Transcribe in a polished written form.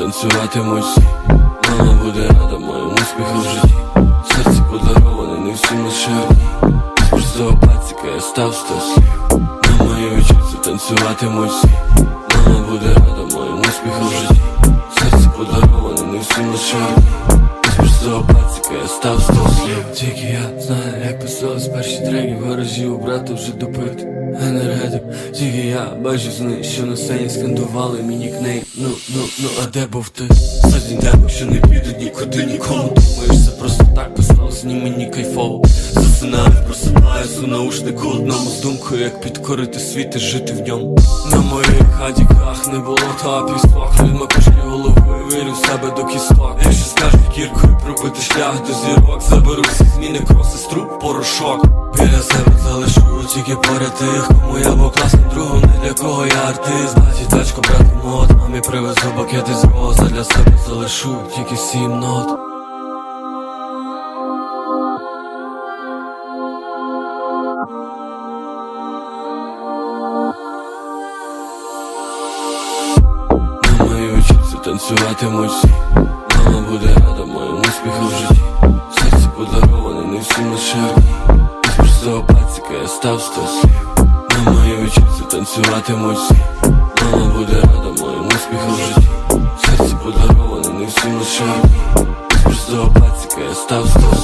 танцюватимуть всі. Мама буде рада моєму успіху в житті. Серце подароване, не всім лише одній. З простого пацика я став 100 слів. На моїй вечірці танцюватимуть всі. Мама буде рада моєму успіху в житті. Серце подароване, не всім лише одній. З простого пацика я став 100 слів. Тільки я знаю, як писались перші треки. В гаражі у брата вже допит енергетик. Тільки я бачив сни, що на сцені скандували мій нікнейм. Ну, а де був ти? Сотні демок, що не підуть нікуди нікому. Думаєш, це просто так писалося, ні мені кайфово. Засинаю, просипаюсь у наушнику одному з думкою, як підкорити світ і жити в ньому. На моїй хаті крах не було та пісток. Від макушки головою вірю в себе до кісток. Якщо скажуть кіркою пробити шлях до зірок, заберу всі зміни, кроси, струп, порошок. Біля себе залишу тільки поряд тих, кому я був класним другом, не для кого я артист. Баті тачку, брат мод, мамі привезу букети з роз, а для себе залишу тільки 7 нот. На моїй вечірці танцюватимуть всі. Мама буде рада моєму успіху в житті. Серце подароване, не всім лише одній. З простого пацика я став 100 слів. На моїй вечірці танцюватимуть всі. Мама буде рада моєму успіху в житті. Серце подароване, не всім лише одній. З простого пацика я став 100 слів.